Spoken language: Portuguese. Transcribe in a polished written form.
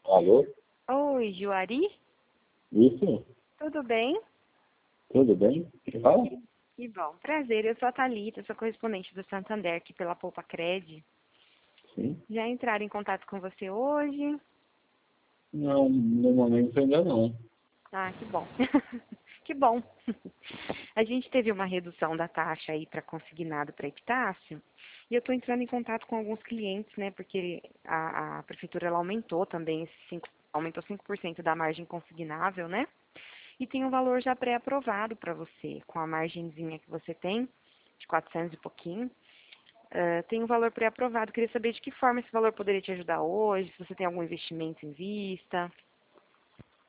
Alô? Oi, Juari? Isso? Tudo bem? Tudo bem? Quem fala? Que bom. Prazer, eu sou a Thalita, sou correspondente do Santander aqui pela Poupa Cred. Sim. Já entraram em contato com você hoje? Não, no momento ainda não. Ah, que bom. Que bom. A gente teve uma redução da taxa aí para consignado para epitácio e eu estou entrando em contato com alguns clientes, né? Porque a prefeitura ela aumentou também aumentou 5% da margem consignável, né? E tem um valor já pré-aprovado para você, com a margenzinha que você tem, de 400 e pouquinho. Tem um valor pré-aprovado. Queria saber de que forma esse valor poderia te ajudar hoje, se você tem algum investimento em vista.